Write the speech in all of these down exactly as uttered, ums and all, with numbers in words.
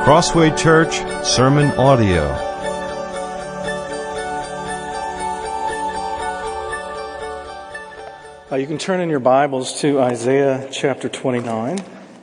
Crossway Church Sermon Audio. Uh, you can turn in your Bibles to Isaiah chapter twenty-nine.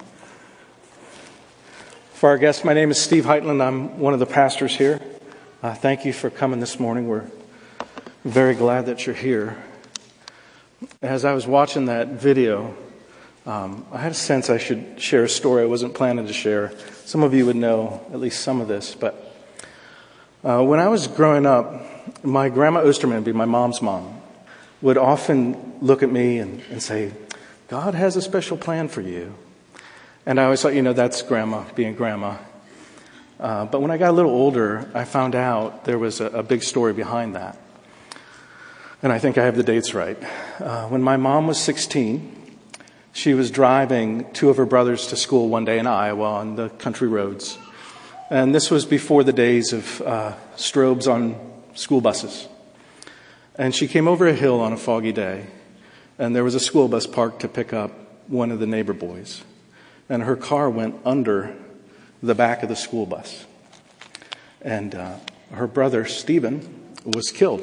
For our guests, my name is Steve Heitland. I'm one of the pastors here. Uh, thank you for coming this morning. We're very glad that you're here. As I was watching that video, um, I had a sense I should share a story I wasn't planning to share. Some of you would know at least some of this, but uh, when I was growing up, my grandma Osterman, my mom's mom, would often look at me and, and say, God has a special plan for you. And I always thought, you know, that's grandma being grandma. Uh, but when I got a little older, I found out there was a, a big story behind that. And I think I have the dates right. Uh, when my mom was sixteen, she was driving two of her brothers to school one day in Iowa on the country roads. And this was before the days of uh, strobes on school buses. And she came over a hill on a foggy day, and there was a school bus parked to pick up one of the neighbor boys. And her car went under the back of the school bus. And uh, her brother, Stephen, was killed.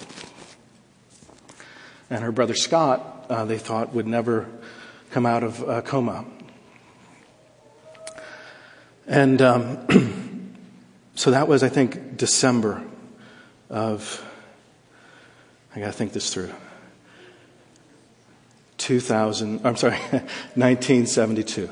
And her brother, Scott, uh, they thought would never come out of a coma. And um, so that was, I think, December of, I got to think this through, two thousand, I'm sorry, nineteen seventy-two.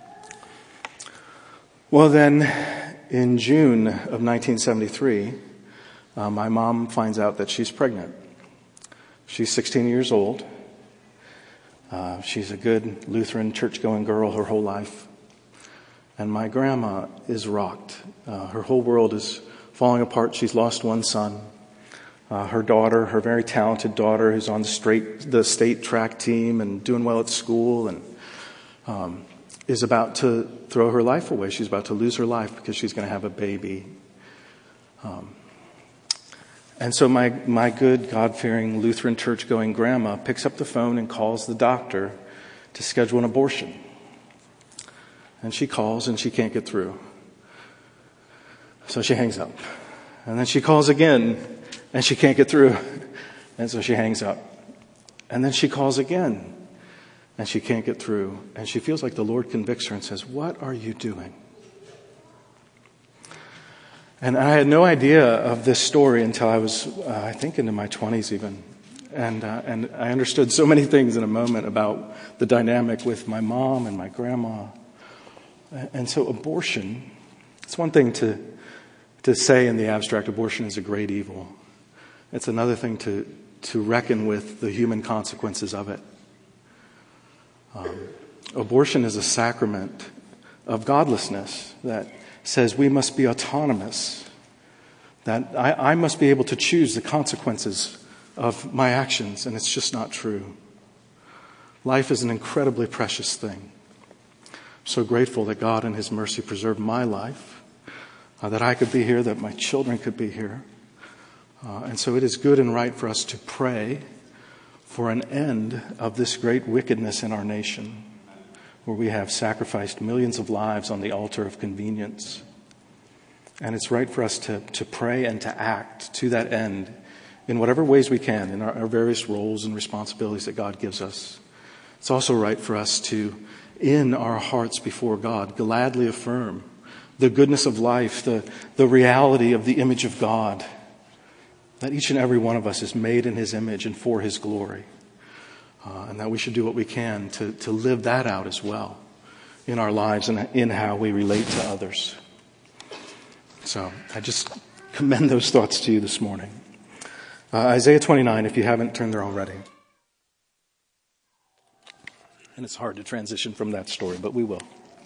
Well, then, in June of nineteen seventy-three, uh, my mom finds out that she's pregnant. She's sixteen years old. Uh, she's a good Lutheran church-going girl her whole life. And my grandma is rocked. Uh, her whole world is falling apart. She's lost one son. Uh, her daughter, her very talented daughter, who's on the, straight, the state track team and doing well at school, and um, is about to throw her life away. She's about to lose her life because she's going to have a baby. Um, and so my, my good, God-fearing Lutheran church-going grandma picks up the phone and calls the doctor to schedule an abortion. And she calls and she can't get through. So she hangs up. And then she calls again and she can't get through. And so she hangs up. And then she calls again and she can't get through. And she feels like the Lord convicts her and says, "What are you doing?" And I had no idea of this story until I was, uh, I think, into my twenties even. And uh, and I understood so many things in a moment about the dynamic with my mom and my grandma. And so abortion, it's one thing to to say in the abstract abortion is a great evil. It's another thing to, to reckon with the human consequences of it. Um, abortion is a sacrament of godlessness that says we must be autonomous, that I, I must be able to choose the consequences of my actions, and it's just not true. Life is an incredibly precious thing. I'm so grateful that God in His mercy preserved my life, uh, that I could be here, that my children could be here. Uh, and so it is good and right for us to pray for an end of this great wickedness in our nation, where we have sacrificed millions of lives on the altar of convenience. And it's right for us to, to pray and to act to that end in whatever ways we can, in our, our various roles and responsibilities that God gives us. It's also right for us to, in our hearts before God, gladly affirm the goodness of life, the, the reality of the image of God, that each and every one of us is made in His image and for His glory. Uh, and that we should do what we can to, to live that out as well in our lives and in how we relate to others. So I just commend those thoughts to you this morning. Uh, Isaiah twenty-nine, if you haven't turned there already. And it's hard to transition from that story, but we will.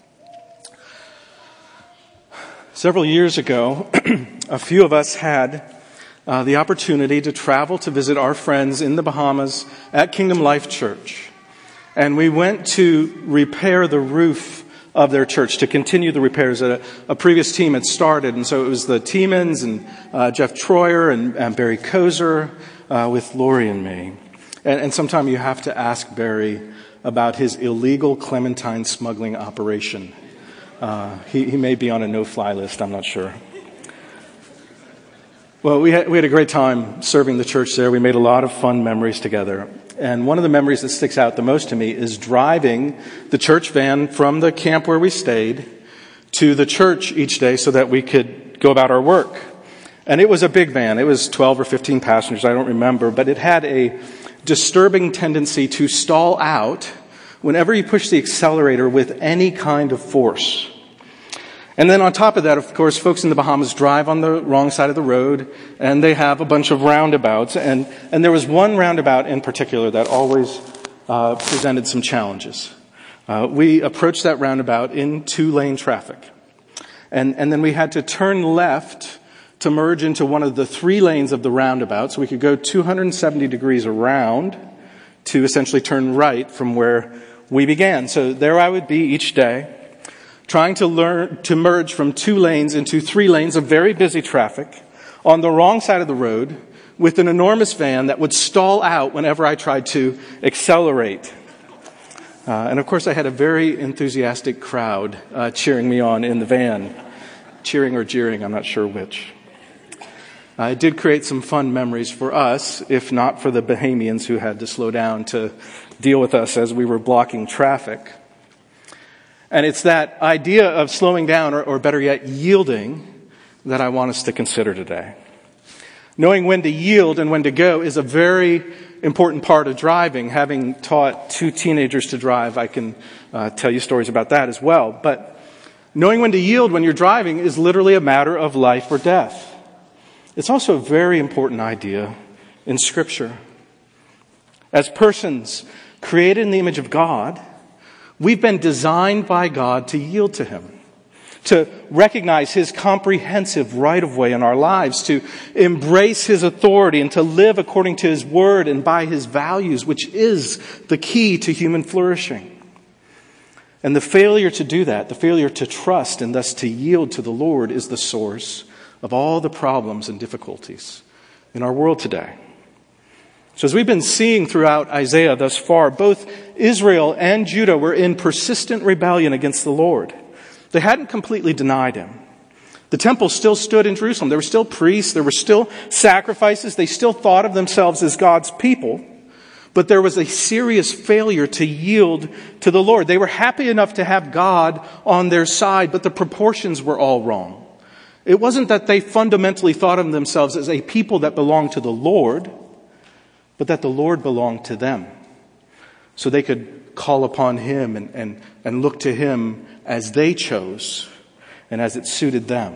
Several years ago, a few of us had Uh, the opportunity to travel to visit our friends in the Bahamas at Kingdom Life Church. And we went to repair the roof of their church, to continue the repairs that a, a previous team had started. And so it was the Tiemans and uh, Jeff Troyer and, and Barry Kozer uh, with Lori and me. And, and sometime you have to ask Barry about his illegal clementine smuggling operation Uh, he, he may be on a no-fly list, I'm not sure. Well, we had, we had a great time serving the church there. We made a lot of fun memories together. And one of the memories that sticks out the most to me is driving the church van from the camp where we stayed to the church each day so that we could go about our work. And it was a big van. It was twelve or fifteen passengers, I don't remember, but it had a disturbing tendency to stall out whenever you push the accelerator with any kind of force. And then on top of that, of course, folks in the Bahamas drive on the wrong side of the road, and they have a bunch of roundabouts. And, and there was one roundabout in particular that always uh, presented some challenges. Uh, we approached that roundabout in two-lane traffic. And, and then we had to turn left to merge into one of the three lanes of the roundabout, so we could go two hundred seventy degrees around to essentially turn right from where we began. So there I would be each day, trying to learn to merge from two lanes into three lanes of very busy traffic on the wrong side of the road with an enormous van that would stall out whenever I tried to accelerate. Uh, and of course, I had a very enthusiastic crowd uh, cheering me on in the van. Cheering or jeering, I'm not sure which. Uh, it did create some fun memories for us, if not for the Bahamians who had to slow down to deal with us as we were blocking traffic. And it's that idea of slowing down, or, or better yet, yielding, that I want us to consider today. Knowing when to yield and when to go is a very important part of driving. Having taught two teenagers to drive, I can uh, tell you stories about that as well. But knowing when to yield when you're driving is literally a matter of life or death. It's also a very important idea in Scripture. As persons created in the image of God, we've been designed by God to yield to Him, to recognize His comprehensive right-of-way in our lives, to embrace His authority, and to live according to His word and by His values, which is the key to human flourishing. And the failure to do that, the failure to trust and thus to yield to the Lord, is the source of all the problems and difficulties in our world today. So as we've been seeing throughout Isaiah thus far, both Israel and Judah were in persistent rebellion against the Lord. They hadn't completely denied Him. The temple still stood in Jerusalem. There were still priests. There were still sacrifices. They still thought of themselves as God's people. But there was a serious failure to yield to the Lord. They were happy enough to have God on their side, but the proportions were all wrong. It wasn't that they fundamentally thought of themselves as a people that belonged to the Lord, but that the Lord belonged to them. So they could call upon Him and, and, and look to Him as they chose and as it suited them.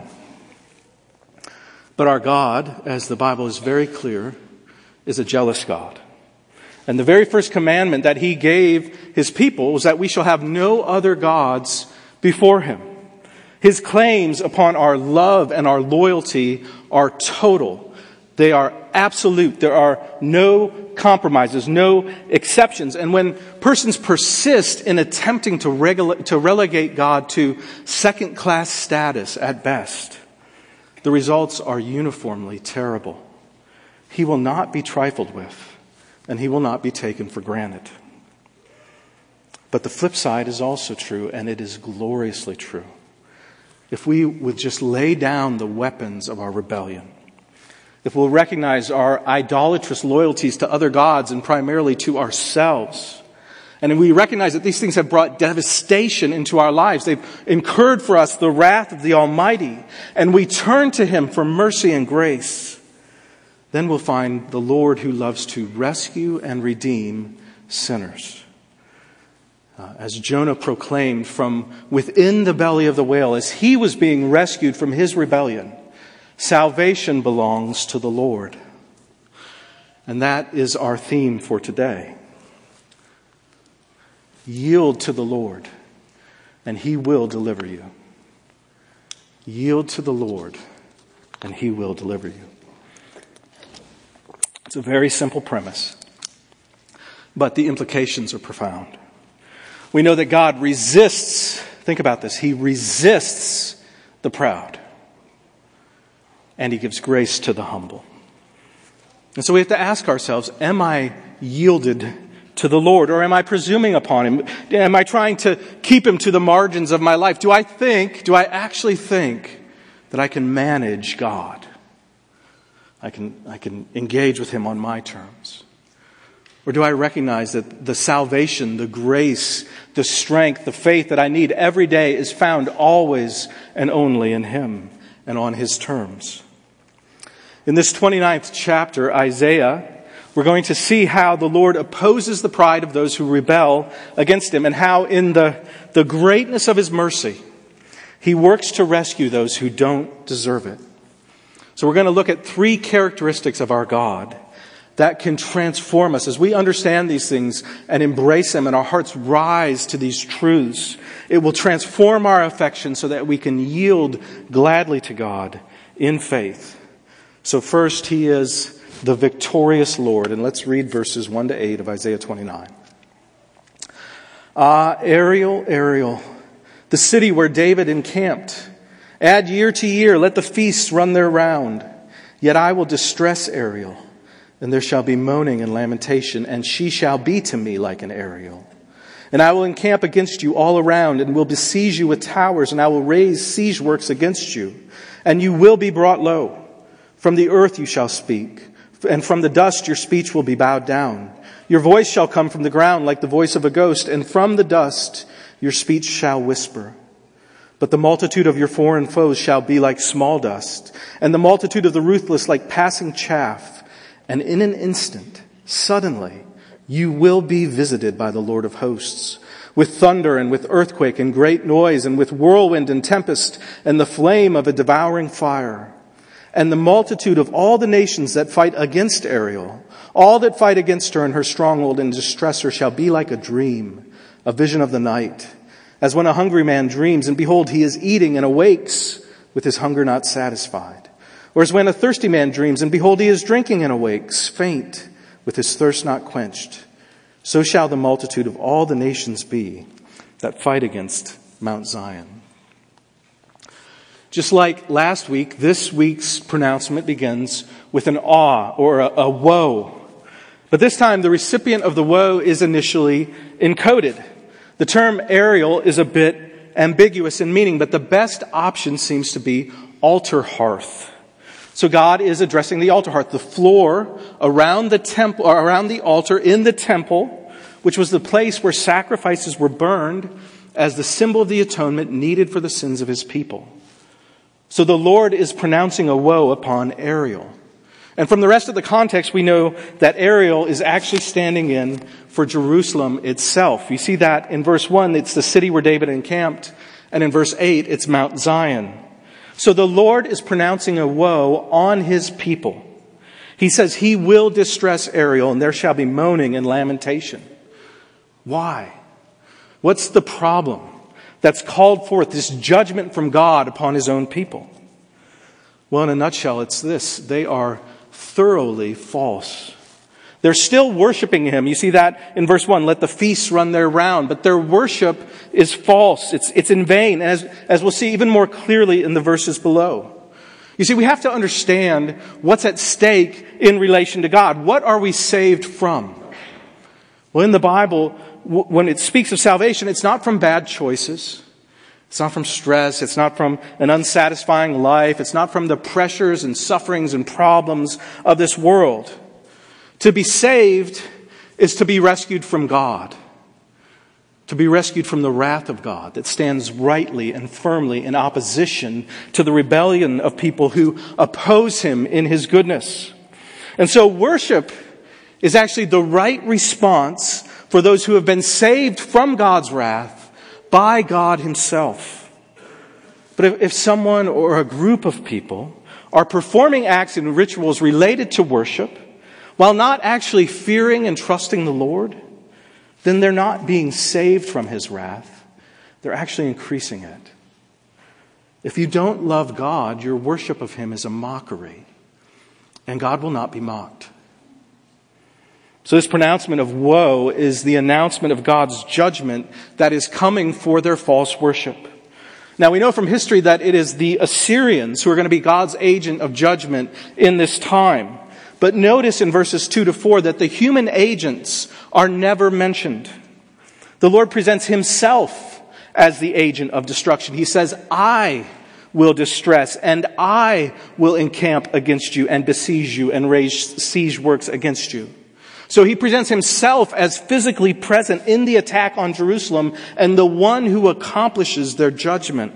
But our God, as the Bible is very clear, is a jealous God. And the very first commandment that He gave His people was that we shall have no other gods before Him. His claims upon our love and our loyalty are total. They are absolute. There are no compromises, no exceptions. And when persons persist in attempting to, regula- to relegate God to second-class status at best, the results are uniformly terrible. He will not be trifled with, and He will not be taken for granted. But the flip side is also true, and it is gloriously true. If we would just lay down the weapons of our rebellion, if we'll recognize our idolatrous loyalties to other gods and primarily to ourselves, and if we recognize that these things have brought devastation into our lives, they've incurred for us the wrath of the Almighty, and we turn to Him for mercy and grace, then we'll find the Lord who loves to rescue and redeem sinners. Uh, as Jonah proclaimed from within the belly of the whale, as he was being rescued from his rebellion, salvation belongs to the Lord. And that is our theme for today. Yield to the Lord, and He will deliver you. Yield to the Lord, and He will deliver you. It's a very simple premise, but the implications are profound. We know that God resists, think about this, He resists the proud, and He gives grace to the humble. And so we have to ask ourselves, am I yielded to the Lord? Or am I presuming upon him? Am I trying to keep him to the margins of my life? Do I think, do I actually think that I can manage God? I can, I can engage with him on my terms? Or do I recognize that the salvation, the grace, the strength, the faith that I need every day is found always and only in him and on his terms? In this twenty-ninth chapter, Isaiah, we're going to see how the Lord opposes the pride of those who rebel against him, and how in the, the greatness of his mercy, he works to rescue those who don't deserve it. So we're going to look at three characteristics of our God that can transform us. As we understand these things and embrace them and our hearts rise to these truths, it will transform our affection so that we can yield gladly to God in faith. So first, he is the victorious Lord. And let's read verses one to eight of Isaiah twenty-nine. Ah, Ariel, Ariel, the city where David encamped. Add year to year, let the feasts run their round. Yet I will distress Ariel, and there shall be moaning and lamentation, and she shall be to me like an Ariel. And I will encamp against you all around, and will besiege you with towers, and I will raise siege works against you, and you will be brought low. From the earth you shall speak, and from the dust your speech will be bowed down. Your voice shall come from the ground like the voice of a ghost, and from the dust your speech shall whisper. But the multitude of your foreign foes shall be like small dust, and the multitude of the ruthless like passing chaff. And in an instant, suddenly, you will be visited by the Lord of hosts, with thunder and with earthquake and great noise, and with whirlwind and tempest, and the flame of a devouring fire. And the multitude of all the nations that fight against Ariel, all that fight against her in her stronghold and distress her, shall be like a dream, a vision of the night. As when a hungry man dreams, and behold, he is eating and awakes with his hunger not satisfied. Or as when a thirsty man dreams, and behold, he is drinking and awakes, faint, with his thirst not quenched. So shall the multitude of all the nations be that fight against Mount Zion. Just like last week, this week's pronouncement begins with an awe or a, a woe. But this time, the recipient of the woe is initially encoded. The term Ariel is a bit ambiguous in meaning, but the best option seems to be altar hearth. So God is addressing the altar hearth, the floor around the temple, or around the altar in the temple, which was the place where sacrifices were burned as the symbol of the atonement needed for the sins of his people. So the Lord is pronouncing a woe upon Ariel. And from the rest of the context, we know that Ariel is actually standing in for Jerusalem itself. You see that in verse one, it's the city where David encamped. And in verse eight, it's Mount Zion. So the Lord is pronouncing a woe on his people. He says he will distress Ariel, and there shall be moaning and lamentation. Why? What's the problem that's called forth, this judgment from God upon his own people? Well, in a nutshell, it's this. They are thoroughly false. They're still worshiping him. You see that in verse one, let the feasts run their round. But their worship is false. It's, it's in vain. And as, as we'll see even more clearly in the verses below. You see, we have to understand what's at stake in relation to God. What are we saved from? Well, in the Bible, when it speaks of salvation, it's not from bad choices. It's not from stress. It's not from an unsatisfying life. It's not from the pressures and sufferings and problems of this world. To be saved is to be rescued from God. To be rescued from the wrath of God that stands rightly and firmly in opposition to the rebellion of people who oppose him in his goodness. And so worship is actually the right response for those who have been saved from God's wrath by God himself. But if, if someone or a group of people are performing acts and rituals related to worship, while not actually fearing and trusting the Lord, then they're not being saved from his wrath. They're actually increasing it. If you don't love God, your worship of him is a mockery, and God will not be mocked. So this pronouncement of woe is the announcement of God's judgment that is coming for their false worship. Now we know from history that it is the Assyrians who are going to be God's agent of judgment in this time. But notice in verses two to four that the human agents are never mentioned. The Lord presents himself as the agent of destruction. He says, I will distress, and I will encamp against you and besiege you and raise siege works against you. So he presents himself as physically present in the attack on Jerusalem and the one who accomplishes their judgment.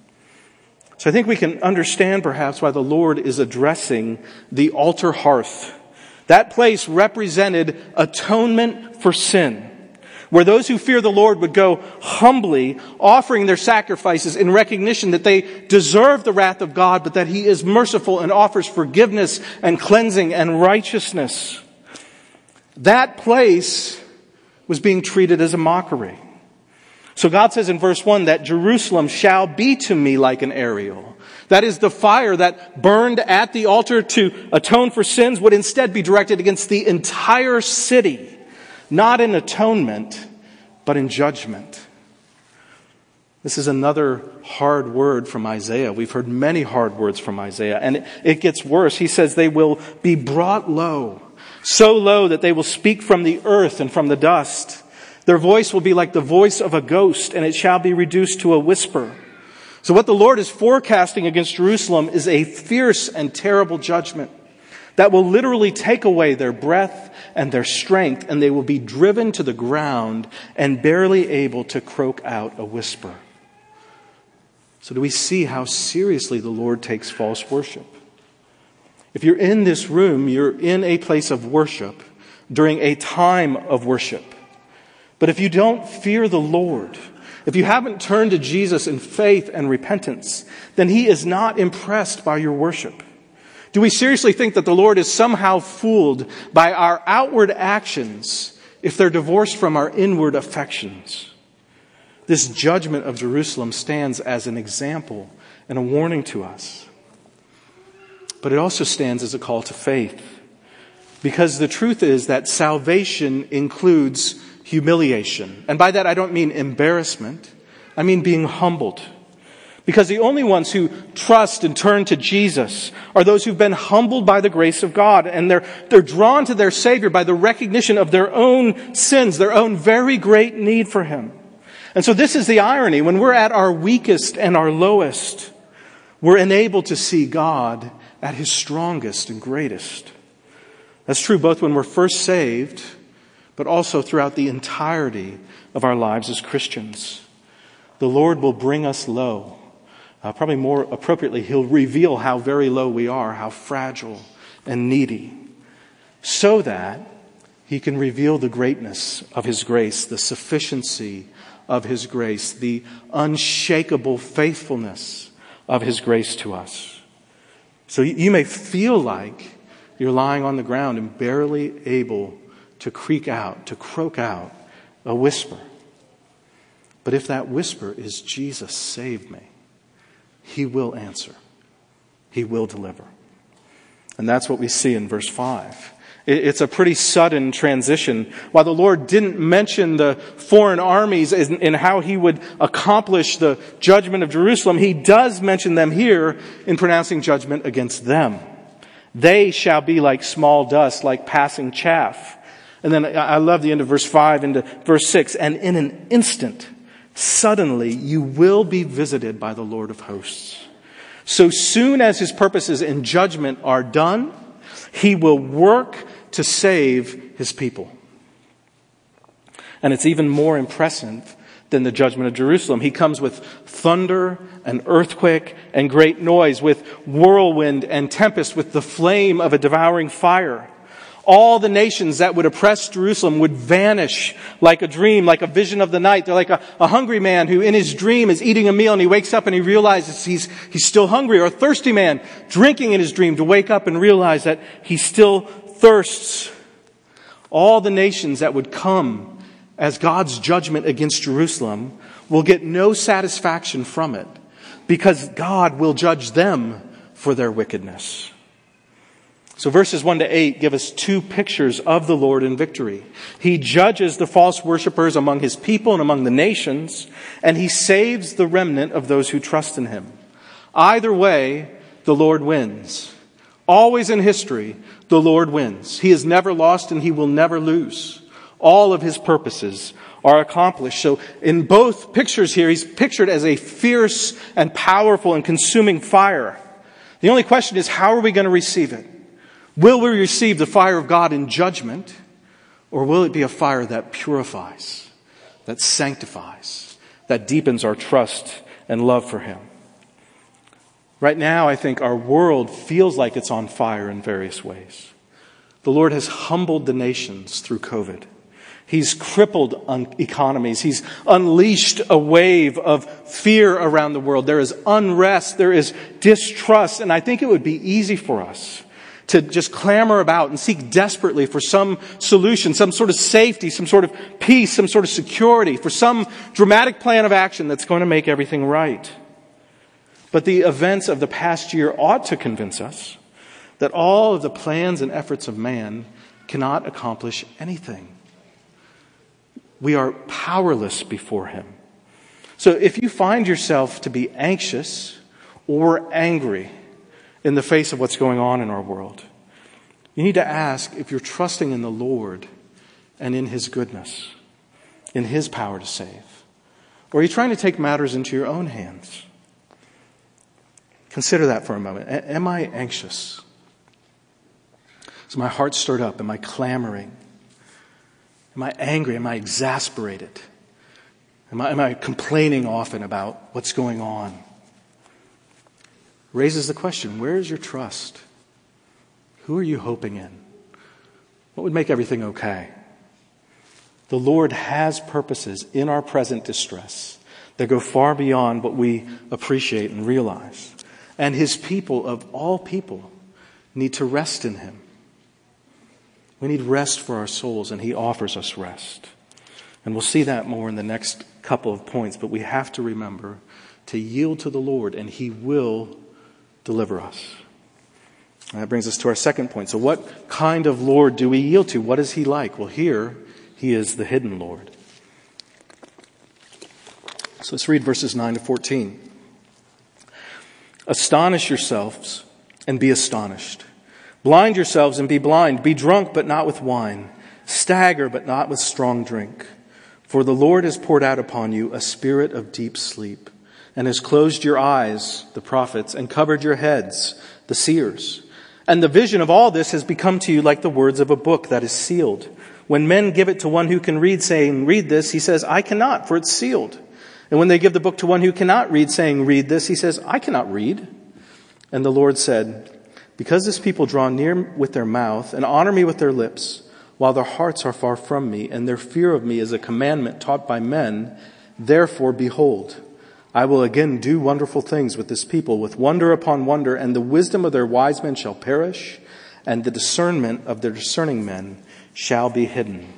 So I think we can understand perhaps why the Lord is addressing the altar hearth. That place represented atonement for sin, where those who fear the Lord would go humbly, offering their sacrifices in recognition that they deserve the wrath of God, but that he is merciful and offers forgiveness and cleansing and righteousness. That place was being treated as a mockery. So God says in verse one that Jerusalem shall be to me like an Ariel. That is, the fire that burned at the altar to atone for sins would instead be directed against the entire city, not in atonement, but in judgment. This is another hard word from Isaiah. We've heard many hard words from Isaiah, and it gets worse. He says they will be brought low, so low that they will speak from the earth and from the dust. Their voice will be like the voice of a ghost, and it shall be reduced to a whisper. So what the Lord is forecasting against Jerusalem is a fierce and terrible judgment that will literally take away their breath and their strength, and they will be driven to the ground and barely able to croak out a whisper. So do we see how seriously the Lord takes false worship? If you're in this room, you're in a place of worship during a time of worship. But if you don't fear the Lord, if you haven't turned to Jesus in faith and repentance, then he is not impressed by your worship. Do we seriously think that the Lord is somehow fooled by our outward actions if they're divorced from our inward affections? This judgment of Jerusalem stands as an example and a warning to us. But it also stands as a call to faith. Because the truth is that salvation includes humiliation. And by that I don't mean embarrassment. I mean being humbled. Because the only ones who trust and turn to Jesus are those who've been humbled by the grace of God. And they're, they're drawn to their Savior by the recognition of their own sins, their own very great need for him. And so this is the irony. When we're at our weakest and our lowest, we're enabled to see God at his strongest and greatest. That's true both when we're first saved, but also throughout the entirety of our lives as Christians. The Lord will bring us low. Uh, probably more appropriately, he'll reveal how very low we are, how fragile and needy, so that he can reveal the greatness of his grace, the sufficiency of his grace, the unshakable faithfulness of his grace to us. So you may feel like you're lying on the ground and barely able to creak out, to croak out a whisper. But if that whisper is Jesus, save me, he will answer. He will deliver. And that's what we see in verse five. It's a pretty sudden transition. While the Lord didn't mention the foreign armies and how he would accomplish the judgment of Jerusalem, he does mention them here in pronouncing judgment against them. They shall be like small dust, like passing chaff. And then I love the end of verse five into verse six. And in an instant, suddenly, you will be visited by the Lord of hosts. So soon as his purposes in judgment are done, he will work to save his people. And it's even more impressive than the judgment of Jerusalem. He comes with thunder and earthquake and great noise, with whirlwind and tempest, with the flame of a devouring fire. All the nations that would oppress Jerusalem would vanish like a dream, like a vision of the night. They're like a, a hungry man who in his dream is eating a meal and he wakes up and he realizes he's, he's still hungry. Or a thirsty man drinking in his dream to wake up and realize that he still thirsts. All the nations that would come as God's judgment against Jerusalem will get no satisfaction from it, because God will judge them for their wickedness. So verses one to eight give us two pictures of the Lord in victory. He judges the false worshipers among his people and among the nations, and he saves the remnant of those who trust in him. Either way, the Lord wins. Always in history, the Lord wins. He has never lost and he will never lose. All of his purposes are accomplished. So in both pictures here, he's pictured as a fierce and powerful and consuming fire. The only question is, how are we going to receive it? Will we receive the fire of God in judgment, or will it be a fire that purifies, that sanctifies, that deepens our trust and love for him? Right now, I think our world feels like it's on fire in various ways. The Lord has humbled the nations through COVID. He's crippled economies. He's unleashed a wave of fear around the world. There is unrest. There is distrust. And I think it would be easy for us to just clamor about and seek desperately for some solution, some sort of safety, some sort of peace, some sort of security, for some dramatic plan of action that's going to make everything right. But the events of the past year ought to convince us that all of the plans and efforts of man cannot accomplish anything. We are powerless before him. So if you find yourself to be anxious or angry in the face of what's going on in our world, you need to ask if you're trusting in the Lord and in his goodness, in his power to save. Or are you trying to take matters into your own hands? Consider that for a moment. A- am I anxious? Is my heart stirred up? Am I clamoring? Am I angry? Am I exasperated? Am I, am I complaining often about what's going on? Raises the question, where is your trust? Who are you hoping in? What would make everything okay? The Lord has purposes in our present distress that go far beyond what we appreciate and realize. And his people, of all people, need to rest in him. We need rest for our souls, and he offers us rest. And we'll see that more in the next couple of points, but we have to remember to yield to the Lord, and he will deliver us. And that brings us to our second point. So what kind of Lord do we yield to? What is he like? Well, here, he is the hidden Lord. So let's read verses nine to fourteen. Astonish yourselves and be astonished. Blind yourselves and be blind. Be drunk, but not with wine. Stagger, but not with strong drink. For the Lord has poured out upon you a spirit of deep sleep, and has closed your eyes, the prophets, and covered your heads, the seers. And the vision of all this has become to you like the words of a book that is sealed. When men give it to one who can read, saying, read this, he says, I cannot, for it's sealed. And when they give the book to one who cannot read, saying, read this, he says, I cannot read. And the Lord said, because this people draw near with their mouth and honor me with their lips, while their hearts are far from me, and their fear of me is a commandment taught by men, therefore, behold, I will again do wonderful things with this people, with wonder upon wonder, and the wisdom of their wise men shall perish, and the discernment of their discerning men shall be hidden.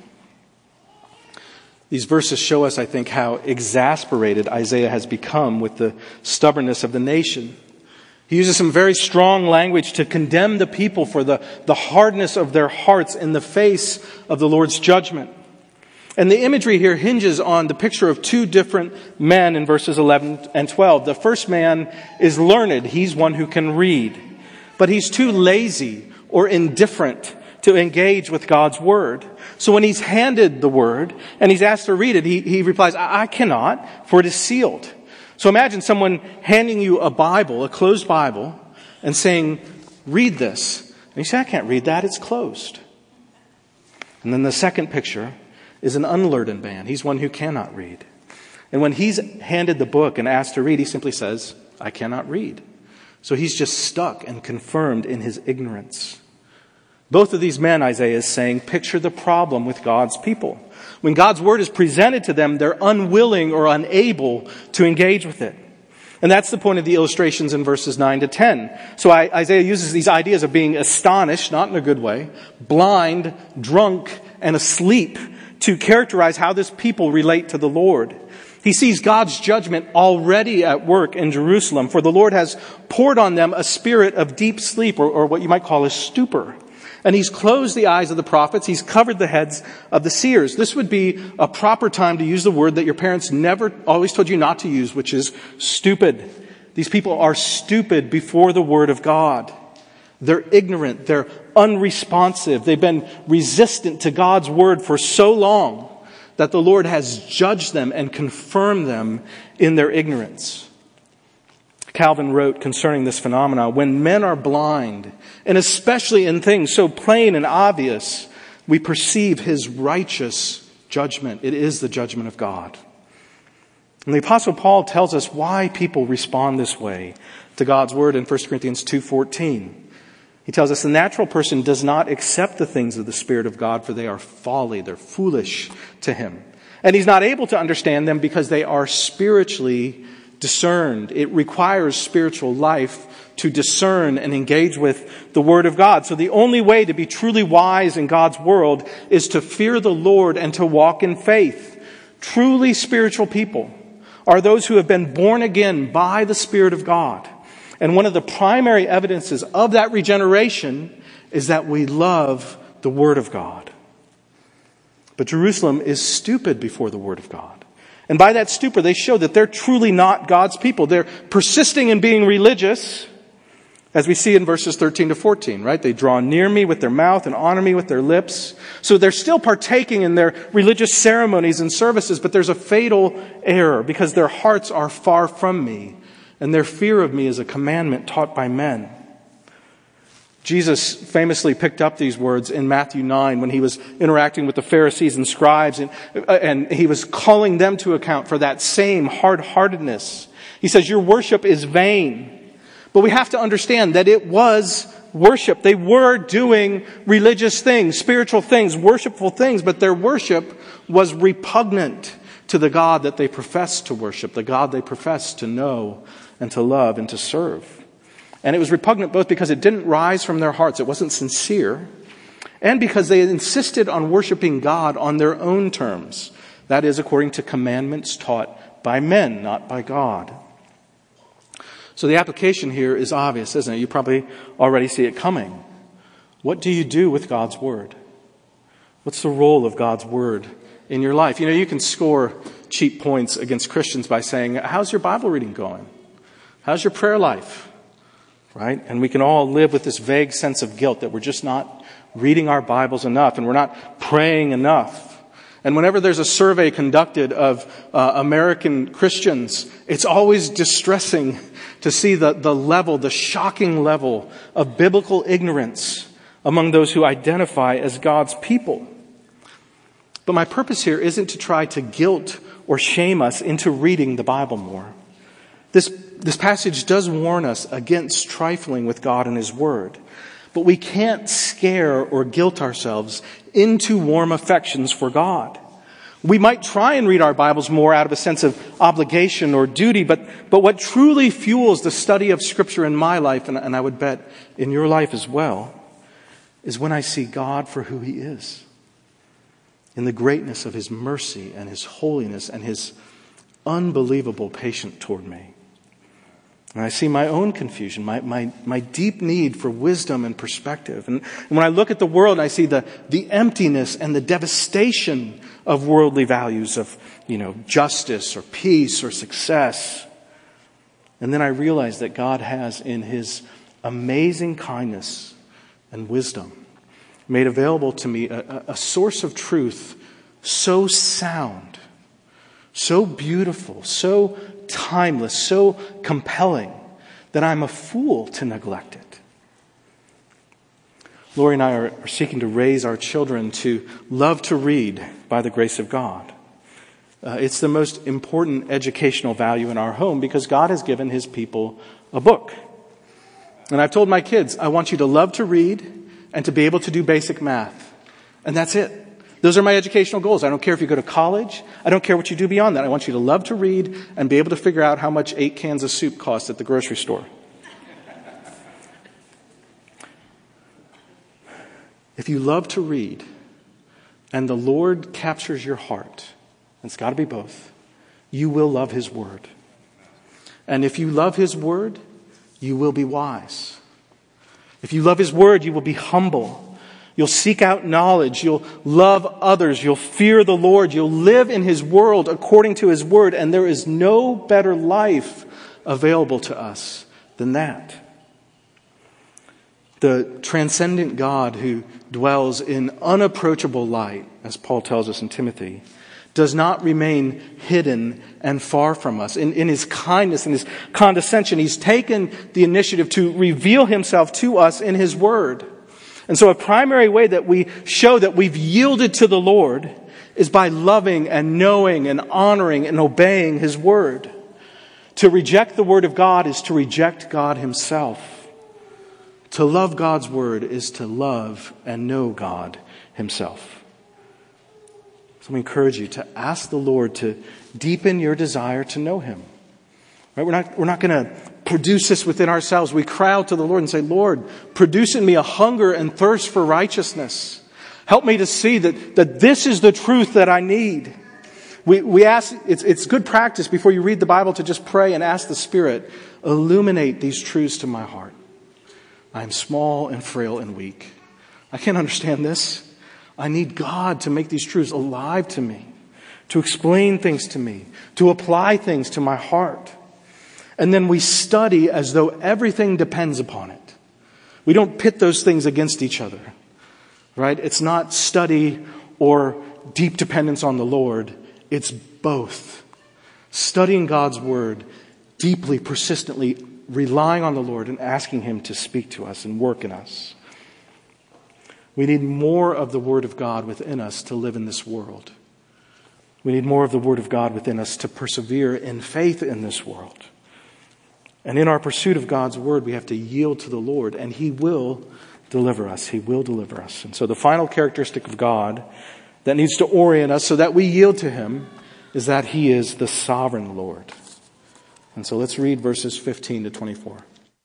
These verses show us, I think, how exasperated Isaiah has become with the stubbornness of the nation. He uses some very strong language to condemn the people for the, the hardness of their hearts in the face of the Lord's judgment. And the imagery here hinges on the picture of two different men in verses eleven and twelve. The first man is learned. He's one who can read. But he's too lazy or indifferent to engage with God's word. So when he's handed the word and he's asked to read it, he, he replies, I, I cannot, for it is sealed. So imagine someone handing you a Bible, a closed Bible, and saying, read this. And you say, I can't read that, it's closed. And then the second picture is an unlearned man. He's one who cannot read. And when he's handed the book and asked to read, he simply says, I cannot read. So he's just stuck and confirmed in his ignorance. Both of these men, Isaiah is saying, picture the problem with God's people. When God's word is presented to them, they're unwilling or unable to engage with it. And that's the point of the illustrations in verses nine to ten. So Isaiah uses these ideas of being astonished, not in a good way, blind, drunk, and asleep to characterize how this people relate to the Lord. He sees God's judgment already at work in Jerusalem, for the Lord has poured on them a spirit of deep sleep, or, or what you might call a stupor. And he's closed the eyes of the prophets. He's covered the heads of the seers. This would be a proper time to use the word that your parents never always told you not to use, which is stupid. These people are stupid before the word of God. They're ignorant. They're unresponsive. They've been resistant to God's word for so long that the Lord has judged them and confirmed them in their ignorance. Calvin wrote concerning this phenomenon, when men are blind, and especially in things so plain and obvious, we perceive his righteous judgment. It is the judgment of God. And the Apostle Paul tells us why people respond this way to God's word in First Corinthians two fourteen. He tells us the natural person does not accept the things of the Spirit of God, for they are folly, they're foolish to him. And he's not able to understand them because they are spiritually discerned. It requires spiritual life to discern and engage with the Word of God. So the only way to be truly wise in God's world is to fear the Lord and to walk in faith. Truly spiritual people are those who have been born again by the Spirit of God. And one of the primary evidences of that regeneration is that we love the Word of God. But Jerusalem is stupid before the Word of God. And by that stupor, they show that they're truly not God's people. They're persisting in being religious, as we see in verses thirteen to fourteen, right? They draw near me with their mouth and honor me with their lips. So they're still partaking in their religious ceremonies and services, but there's a fatal error because their hearts are far from me, and their fear of me is a commandment taught by men. Jesus famously picked up these words in Matthew nine when he was interacting with the Pharisees and scribes, and, and he was calling them to account for that same hard-heartedness. He says, your worship is vain. But we have to understand that it was worship. They were doing religious things, spiritual things, worshipful things, but their worship was repugnant to the God that they professed to worship, the God they professed to know and to love and to serve. And it was repugnant both because it didn't rise from their hearts, it wasn't sincere, and because they insisted on worshiping God on their own terms. That is, according to commandments taught by men, not by God. So the application here is obvious, isn't it? You probably already see it coming. What do you do with God's Word? What's the role of God's Word in your life? You know, you can score cheap points against Christians by saying, how's your Bible reading going? How's your prayer life? Right? And we can all live with this vague sense of guilt that we're just not reading our Bibles enough and we're not praying enough. And whenever there's a survey conducted of uh, American Christians, it's always distressing to see the, the level, the shocking level of biblical ignorance among those who identify as God's people. But my purpose here isn't to try to guilt or shame us into reading the Bible more. This This passage does warn us against trifling with God and His Word. But we can't scare or guilt ourselves into warm affections for God. We might try and read our Bibles more out of a sense of obligation or duty, but, but what truly fuels the study of Scripture in my life, and, and I would bet in your life as well, is when I see God for who He is. In the greatness of His mercy and His holiness and His unbelievable patience toward me. And I see my own confusion, my, my, my deep need for wisdom and perspective. And, and when I look at the world and I see the, the emptiness and the devastation of worldly values of, you know, justice or peace or success. And then I realize that God has, in His amazing kindness and wisdom, made available to me a, a source of truth so sound, so beautiful, so timeless, so compelling that I'm a fool to neglect it. Lori and I are, are seeking to raise our children to love to read by the grace of God. Uh, it's the most important educational value in our home because God has given His people a book. And I've told my kids, I want you to love to read and to be able to do basic math. And that's it. Those are my educational goals. I don't care if you go to college. I don't care what you do beyond that. I want you to love to read and be able to figure out how much eight cans of soup cost at the grocery store. If you love to read and the Lord captures your heart, and it's got to be both, you will love His Word. And if you love His Word, you will be wise. If you love His Word, you will be humble. You'll seek out knowledge. You'll love others. You'll fear the Lord. You'll live in His world according to His Word. And there is no better life available to us than that. The transcendent God who dwells in unapproachable light, as Paul tells us in Timothy, does not remain hidden and far from us. In, in his kindness and his condescension, he's taken the initiative to reveal himself to us in his word. And so a primary way that we show that we've yielded to the Lord is by loving and knowing and honoring and obeying his word. To reject the word of God is to reject God himself. To love God's word is to love and know God himself. So I encourage you to ask the Lord to deepen your desire to know him. Right? We're not, we're not going to produce this within ourselves. We cry out to the Lord and say, Lord, produce in me a hunger and thirst for righteousness. Help me to see that, that this is the truth that I need. We, we ask, it's, it's good practice before you read the Bible to just pray and ask the Spirit, illuminate these truths to my heart. I am small and frail and weak. I can't understand this. I need God to make these truths alive to me, to explain things to me, to apply things to my heart. And then we study as though everything depends upon it. We don't pit those things against each other, right? It's not study or deep dependence on the Lord. It's both. Studying God's word deeply, persistently, relying on the Lord and asking him to speak to us and work in us. We need more of the word of God within us to live in this world. We need more of the word of God within us to persevere in faith in this world. And in our pursuit of God's word, we have to yield to the Lord, and he will deliver us. He will deliver us. And so the final characteristic of God that needs to orient us so that we yield to him is that he is the sovereign Lord. And so let's read verses fifteen to twenty-four.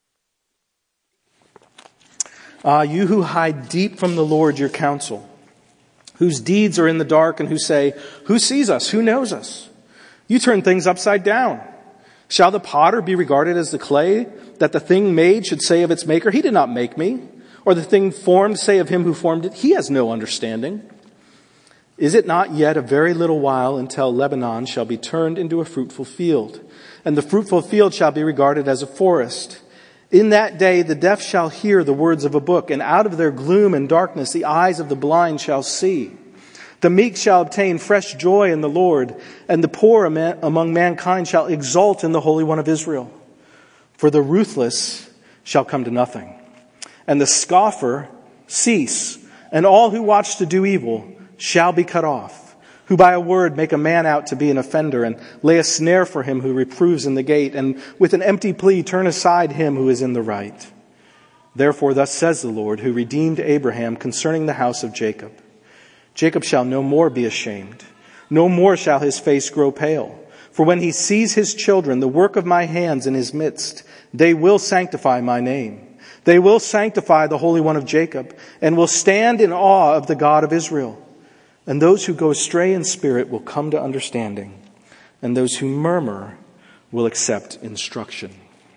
Ah, you who hide deep from the Lord your counsel, whose deeds are in the dark and who say, who sees us? Who knows us? You turn things upside down. Shall the potter be regarded as the clay, that the thing made should say of its maker, he did not make me? Or the thing formed say of him who formed it, he has no understanding. Is it not yet a very little while until Lebanon shall be turned into a fruitful field, and the fruitful field shall be regarded as a forest? In that day the deaf shall hear the words of a book, and out of their gloom and darkness the eyes of the blind shall see. The meek shall obtain fresh joy in the Lord, and the poor among mankind shall exult in the Holy One of Israel. For the ruthless shall come to nothing, and the scoffer cease, and all who watch to do evil shall be cut off, who by a word make a man out to be an offender, and lay a snare for him who reproves in the gate, and with an empty plea turn aside him who is in the right. Therefore thus says the Lord, who redeemed Abraham concerning the house of Jacob. Jacob shall no more be ashamed, no more shall his face grow pale. For when he sees his children, the work of my hands in his midst, they will sanctify my name. They will sanctify the Holy One of Jacob, and will stand in awe of the God of Israel. And those who go astray in spirit will come to understanding, and those who murmur will accept instruction.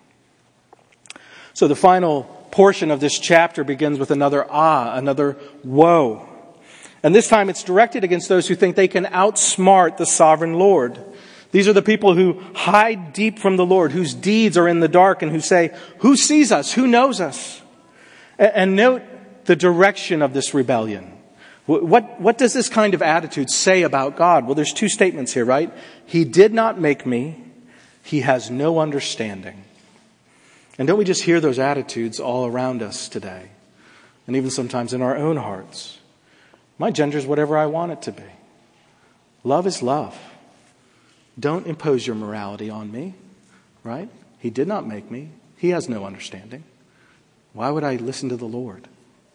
So the final portion of this chapter begins with another ah, another woe. And this time it's directed against those who think they can outsmart the sovereign Lord. These are the people who hide deep from the Lord, whose deeds are in the dark, and who say, who sees us? Who knows us? And note the direction of this rebellion. What, what does this kind of attitude say about God? Well, there's two statements here, right? He did not make me. He has no understanding. And don't we just hear those attitudes all around us today? And even sometimes in our own hearts. My gender is whatever I want it to be. Love is love. Don't impose your morality on me, right? He did not make me. He has no understanding. Why would I listen to the Lord?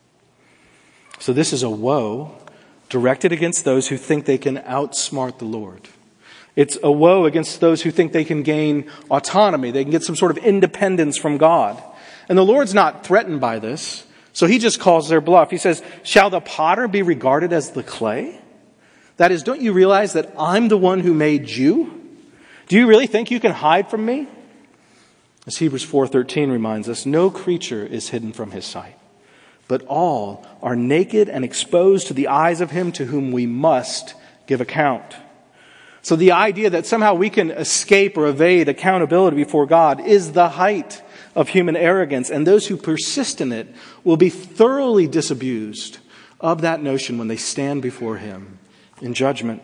So this is a woe directed against those who think they can outsmart the Lord. It's a woe against those who think they can gain autonomy. They can get some sort of independence from God. And the Lord's not threatened by this. So he just calls their bluff. He says, shall the potter be regarded as the clay? That is, don't you realize that I'm the one who made you? Do you really think you can hide from me? As Hebrews four thirteen reminds us, no creature is hidden from his sight, but all are naked and exposed to the eyes of him to whom we must give account. So the idea that somehow we can escape or evade accountability before God is the height of human arrogance, and those who persist in it will be thoroughly disabused of that notion when they stand before him in judgment.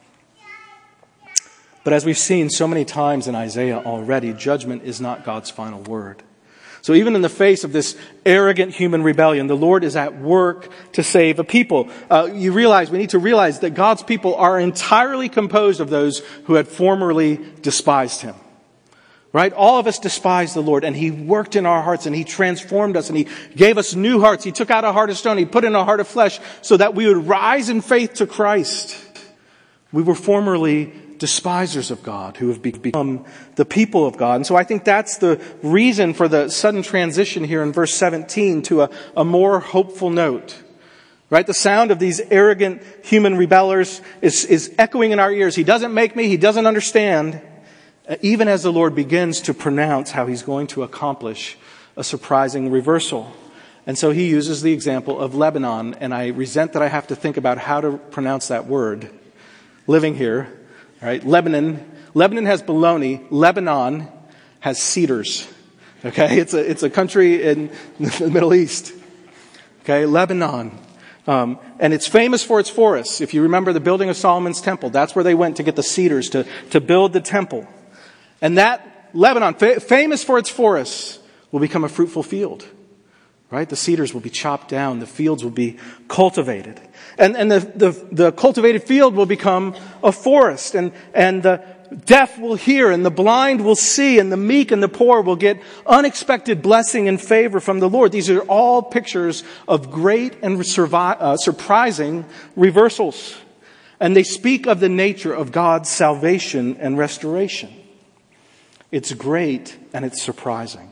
But as we've seen so many times in Isaiah already, judgment is not God's final word. So even in the face of this arrogant human rebellion, the Lord is at work to save a people. Uh, you realize, we need to realize that God's people are entirely composed of those who had formerly despised him. Right? All of us despise the Lord, and he worked in our hearts, and he transformed us, and he gave us new hearts. He took out a heart of stone, he put in a heart of flesh, so that we would rise in faith to Christ. We were formerly despisers of God who have become the people of God. And so I think that's the reason for the sudden transition here in verse seventeen to a, a more hopeful note. Right? The sound of these arrogant human rebellers is, is echoing in our ears. He doesn't make me, he doesn't understand. Even as the Lord begins to pronounce how he's going to accomplish a surprising reversal. And so he uses the example of Lebanon, and I resent that I have to think about how to pronounce that word. Living here, right? Lebanon, Lebanon has baloney. Lebanon has cedars. Okay, it's a it's a country in the Middle East. Okay, Lebanon, um, and it's famous for its forests. If you remember the building of Solomon's temple, that's where they went to get the cedars to to build the temple. And that Lebanon, fa- famous for its forests, will become a fruitful field. Right? The cedars will be chopped down. The fields will be cultivated. And, and the, the, the cultivated field will become a forest. And, and the deaf will hear, and the blind will see, and the meek and the poor will get unexpected blessing and favor from the Lord. These are all pictures of great and survi- uh, surprising reversals. And they speak of the nature of God's salvation and restoration. It's great and it's surprising.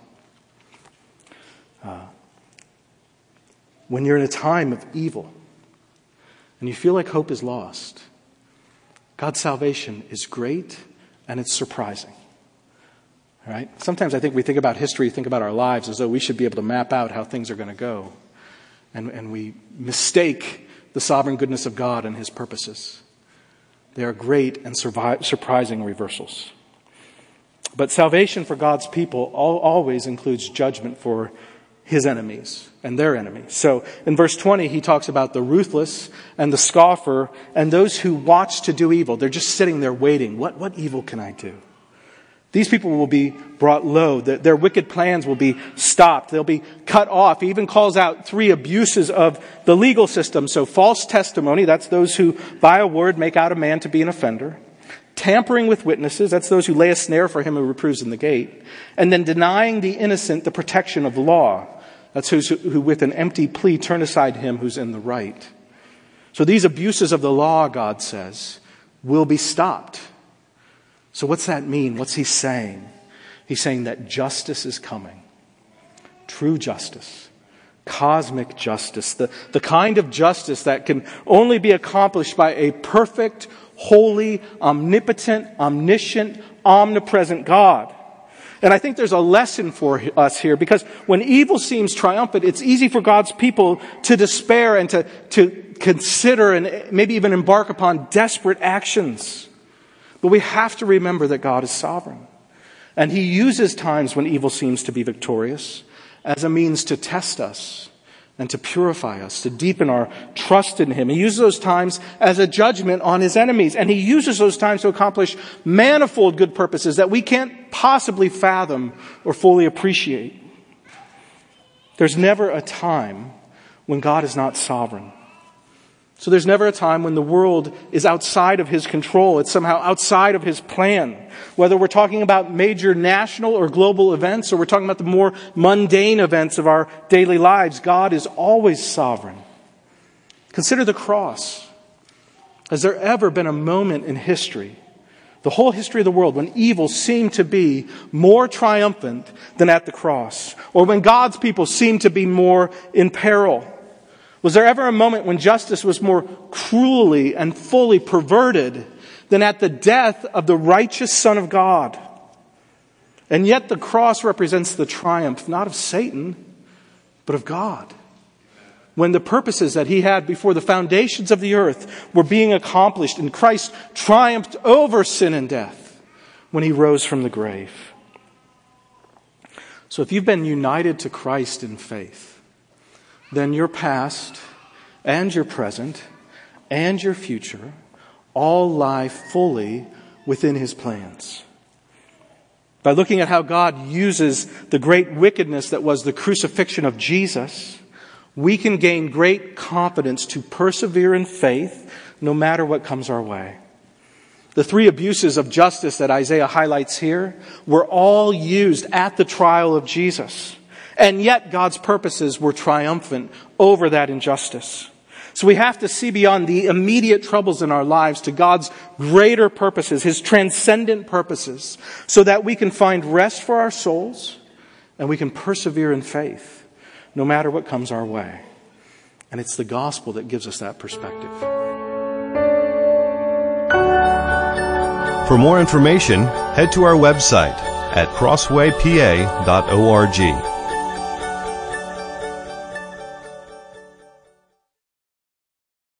Uh, When you're in a time of evil and you feel like hope is lost, God's salvation is great and it's surprising. All right? Sometimes I think we think about history, think about our lives as though we should be able to map out how things are going to go. And, and we mistake the sovereign goodness of God and his purposes. They are great and survi- surprising reversals. But salvation for God's people all, always includes judgment for his enemies and their enemies. So in verse twenty, he talks about the ruthless and the scoffer and those who watch to do evil. They're just sitting there waiting. What, what evil can I do? These people will be brought low. Their, their wicked plans will be stopped. They'll be cut off. He even calls out three abuses of the legal system. So false testimony, that's those who by a word make out a man to be an offender. Tampering with witnesses, that's those who lay a snare for him who reproves in the gate. And then denying the innocent the protection of the law. That's those who, who with an empty plea turn aside him who's in the right. So these abuses of the law, God says, will be stopped. So what's that mean? What's he saying? He's saying that justice is coming. True justice. Cosmic justice. The, the kind of justice that can only be accomplished by a perfect, holy, omnipotent, omniscient, omnipresent God. And I think there's a lesson for us here, because when evil seems triumphant, it's easy for God's people to despair and to, to consider and maybe even embark upon desperate actions. But we have to remember that God is sovereign. And he uses times when evil seems to be victorious as a means to test us and to purify us, to deepen our trust in him. He uses those times as a judgment on his enemies. And he uses those times to accomplish manifold good purposes that we can't possibly fathom or fully appreciate. There's never a time when God is not sovereign. So there's never a time when the world is outside of his control. It's somehow outside of his plan. Whether we're talking about major national or global events, or we're talking about the more mundane events of our daily lives, God is always sovereign. Consider the cross. Has there ever been a moment in history, the whole history of the world, when evil seemed to be more triumphant than at the cross? Or when God's people seemed to be more in peril? Was there ever a moment when justice was more cruelly and fully perverted than at the death of the righteous Son of God? And yet the cross represents the triumph, not of Satan, but of God. When the purposes that he had before the foundations of the earth were being accomplished, and Christ triumphed over sin and death when he rose from the grave. So if you've been united to Christ in faith, then your past and your present and your future all lie fully within His plans. By looking at how God uses the great wickedness that was the crucifixion of Jesus, we can gain great confidence to persevere in faith no matter what comes our way. The three abuses of justice that Isaiah highlights here were all used at the trial of Jesus. And yet God's purposes were triumphant over that injustice. So we have to see beyond the immediate troubles in our lives to God's greater purposes, His transcendent purposes, so that we can find rest for our souls and we can persevere in faith no matter what comes our way. And it's the gospel that gives us that perspective. For more information, head to our website at crossway p a dot org.